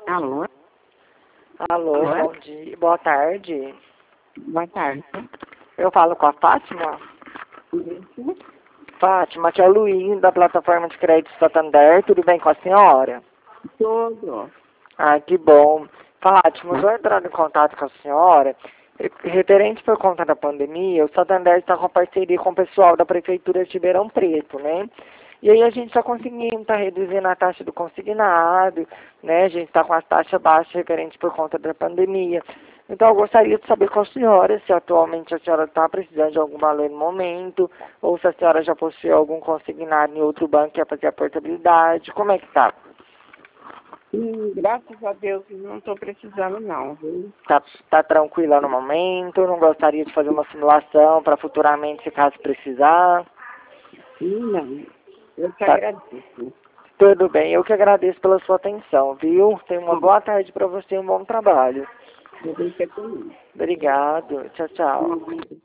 Alô? Alô, Alô? bom dia, boa tarde. Boa tarde. Eu falo com a Fátima? Isso. Fátima, que é o Luiz, da plataforma de crédito Santander. Tudo bem com a senhora? Tudo. Ah, que bom. Fátima, eu vou entrar em contato com a senhora. Referente por conta da pandemia, o Santander está com parceria com o pessoal da Prefeitura de Ribeirão Preto, né? E aí a gente está conseguindo, está reduzindo a taxa do consignado, né? A gente está com as taxas baixas referente por conta da pandemia. Então eu gostaria de saber com a senhora se atualmente a senhora está precisando de algum valor no momento, ou se a senhora já possui algum consignado em outro banco que quer fazer a portabilidade. Como é que tá? Graças a Deus não estou precisando não, viu? Tá tranquila no momento? Não gostaria de fazer uma simulação para futuramente, se caso precisar? Não. Eu te Tá. agradeço. Tudo bem, eu que agradeço pela sua atenção, viu? Tenha uma boa tarde para você e um bom trabalho. Eu deixo comigo. Obrigado. Tchau, tchau.